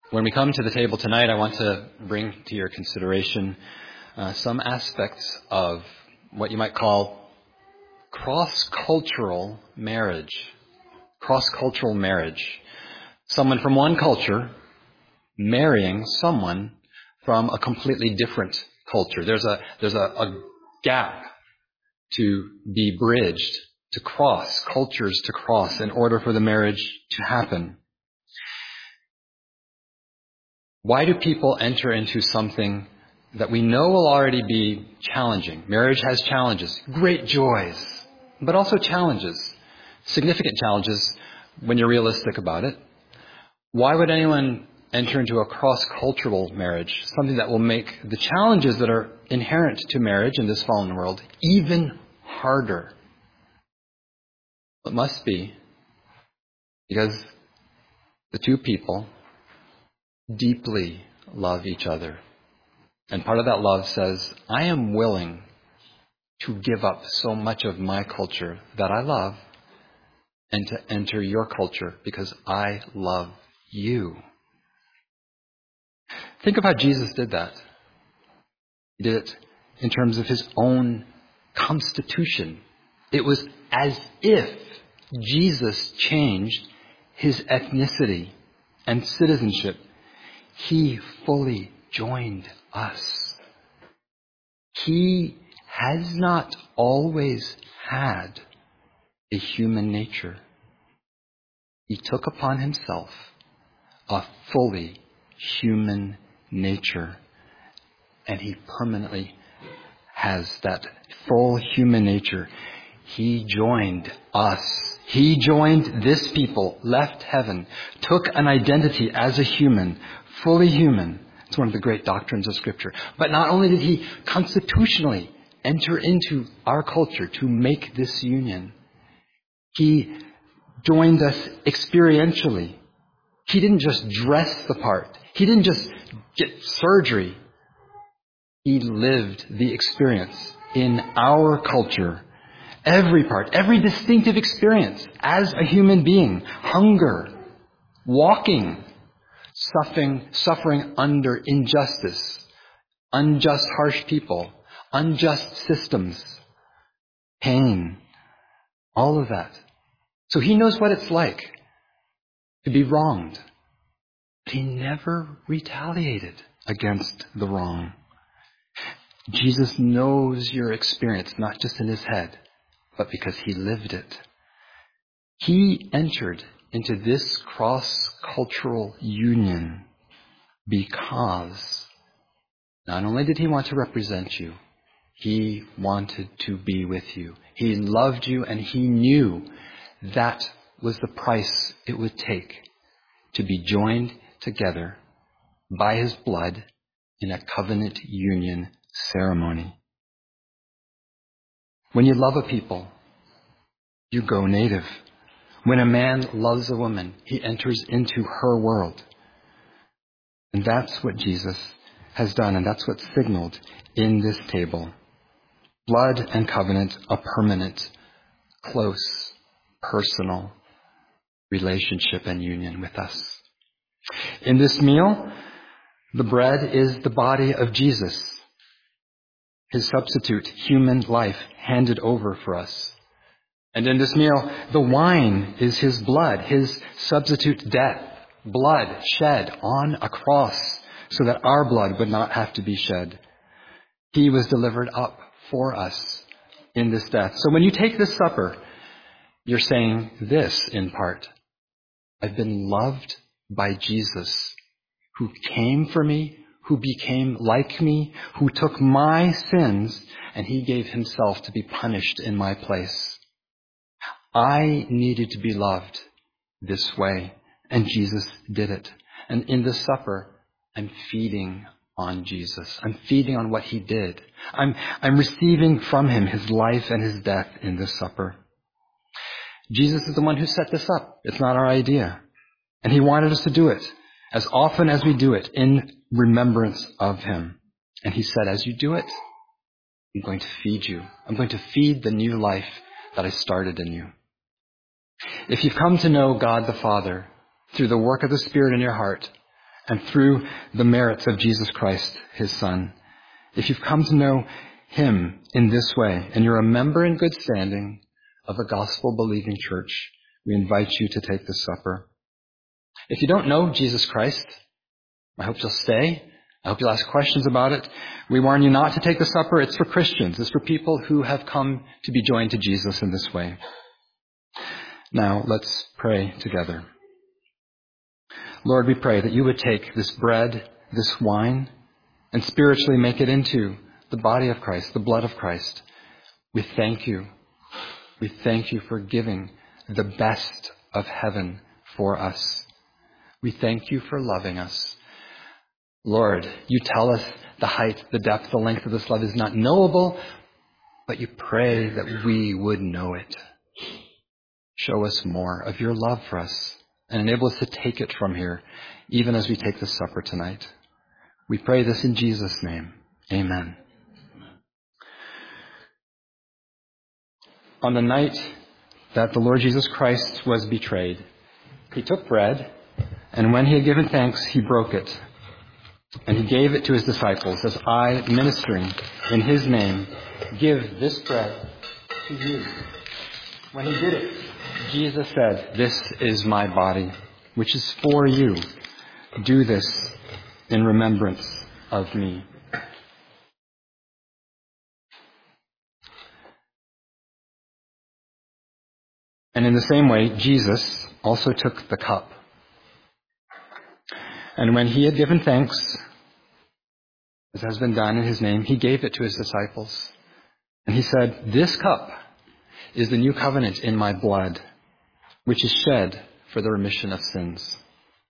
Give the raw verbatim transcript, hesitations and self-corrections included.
When we come to the table tonight, I want to bring to your consideration uh, some aspects of what you might call cross-cultural marriage. Cross-cultural marriage. Someone from one culture marrying someone from a completely different culture. There's a there's a, a gap to be bridged, to cross, cultures to cross in order for the marriage to happen. Why do people enter into something that we know will already be challenging? Marriage has challenges, great joys, but also challenges, significant challenges when you're realistic about it. Why would anyone enter into a cross-cultural marriage, something that will make the challenges that are inherent to marriage in this fallen world even harder? It must be because the two people deeply love each other. And part of that love says, I am willing to give up so much of my culture that I love and to enter your culture because I love you. Think of how Jesus did that. He did it in terms of his own constitution. It was as if Jesus changed his ethnicity and citizenship. He fully joined us. He has not always had a human nature. He took upon himself a fully human nature, and he permanently has that full human nature. He joined us. He joined this people, left heaven, took an identity as a human, fully human. It's one of the great doctrines of Scripture. But not only did he constitutionally enter into our culture to make this union, he joined us experientially. He didn't just dress the part. He didn't just get surgery. He lived the experience in our culture. Every part, every distinctive experience as a human being. Hunger, walking, suffering, suffering under injustice, unjust, harsh people, unjust systems, pain, all of that. So he knows what it's like to be wronged. But he never retaliated against the wrong. Jesus knows your experience, not just in his head, but because he lived it. He entered into this cross-cultural union because not only did he want to represent you, he wanted to be with you. He loved you, and he knew that was the price it would take to be joined together by his blood in a covenant union ceremony. When you love a people, you go native. When a man loves a woman, he enters into her world. And that's what Jesus has done, and that's what's signaled in this table. Blood and covenant, a permanent, close, personal relationship and union with us. In this meal, the bread is the body of Jesus, his substitute human life handed over for us. And in this meal, the wine is his blood, his substitute death, blood shed on a cross so that our blood would not have to be shed. He was delivered up for us in this death. So when you take this supper, you're saying this in part: I've been loved by Jesus, who came for me, who became like me, who took my sins, and he gave himself to be punished in my place. I needed to be loved this way, and Jesus did it. And in the supper, I'm feeding on Jesus. I'm feeding on what he did. I'm, I'm receiving from him his life and his death in this supper. Jesus is the one who set this up. It's not our idea. And he wanted us to do it as often as we do it in remembrance of him. And he said, as you do it, I'm going to feed you. I'm going to feed the new life that I started in you. If you've come to know God the Father through the work of the Spirit in your heart, and through the merits of Jesus Christ, his Son. If you've come to know him in this way, and you're a member in good standing of a gospel-believing church, we invite you to take this supper. If you don't know Jesus Christ, I hope you'll stay. I hope you'll ask questions about it. We warn you not to take the supper. It's for Christians. It's for people who have come to be joined to Jesus in this way. Now, let's pray together. Lord, we pray that you would take this bread, this wine, and spiritually make it into the body of Christ, the blood of Christ. We thank you. We thank you for giving the best of heaven for us. We thank you for loving us. Lord, you tell us the height, the depth, the length of this love is not knowable, but you pray that we would know it. Show us more of your love for us and enable us to take it from here, even as we take the supper tonight. We pray this in Jesus' name. Amen. On the night that the Lord Jesus Christ was betrayed, he took bread, and when he had given thanks, he broke it. And he gave it to his disciples, as I, ministering in his name, give this bread to you. When he did it, Jesus said, "This is my body, which is for you. Do this in remembrance of me." And in the same way, Jesus also took the cup. And when he had given thanks, as has been done in his name, he gave it to his disciples. And he said, "This cup is the new covenant in my blood, which is shed for the remission of sins.